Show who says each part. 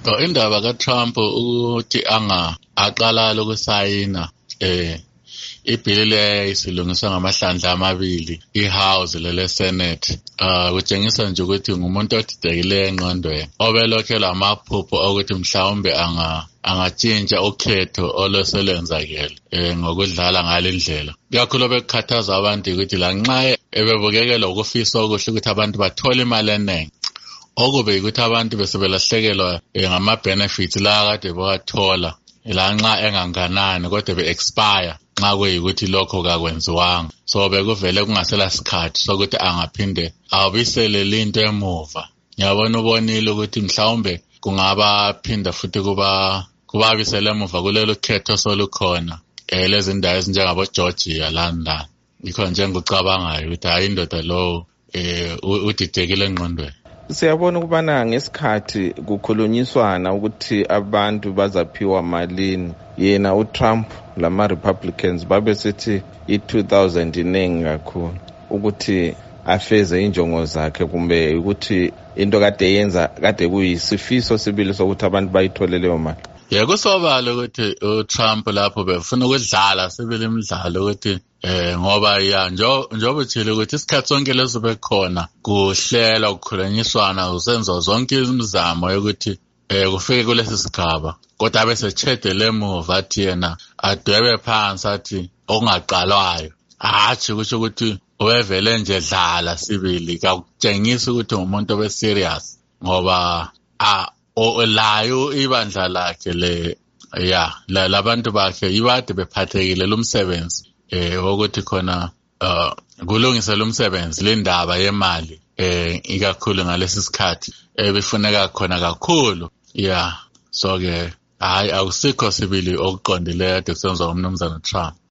Speaker 1: Indaba kaTrump ukuthi aqala lokusayina ibhili lesilungiswa ngamahlandla amabili iHouse lele Senate kutshengisa nje ukuthi ngumuntu odidekile engqondweni obelokhe lamaphupho ukuthi mhlawumbe angatshintsha ukhetho oloselenzakele ngokudlala ngalendlela kakhulu bekukhathaza abantu ukuthi lanxa ebebukekela ukufisa okuhle ukuthi abantu bathole imali eningi okube ukuthi abantu besebelahlekelwa ngama-benefits la kade bewathola lanxa enganganani kodwa be-expire nxa kuyikuthi lokho kakwenziwanga so bekuvele kungasela sikhathi sokuthi angaphinde abisele linto emuva ngiyabona ubonile ukuthi mhlawumbe kungaba phinda futhi kubabisele emuva kulelo khetho solukhona lezi ndawo ezinjengabo Georgia lana yikho nje ngikucabangayo ukuthi hayi indoda lo udidekile engqondweni.
Speaker 2: Siyabona ukubana ngesikhathi kukhulunyiswana ukuthi abantu bazaphiwa malini yena uTrump lama-Republicans babesithi i-2000 inengi kakhulu ukuthi afeze injongo zakhe kumbe ukuthi into kade yenza kade kuyisifiso sibili sokuthi abantu bayithole leyo mali.
Speaker 1: Kusobala ukuthi uTrump lapho befuna ukudlala sibili imidlalo ukuthi ngoba njengoba uthile ukuthi isikhathi sonke leso bekhona kuhlela ukukhulunyiswana usenza zonke imizamo yokuthi kufike kulesi sigaba kodwa bese chedele emuva athi yena adwebe phansi athi okungaqalwayo hathi kusho ukuthi wevele nje dlala sibili kakutshengisa ukuthi umuntu obeserious ngoba layo ibandla lakhe labantu bakhe ibade bephathekile lumsebenzi ukuthi khona kulungisa lumsebenzi lendaba yemali ikakhulu ngalesi sikhathi befuneka khona kakhulu so ke hayi akusikho sibili okuqondileyo ade kusenza umnumzana Trump.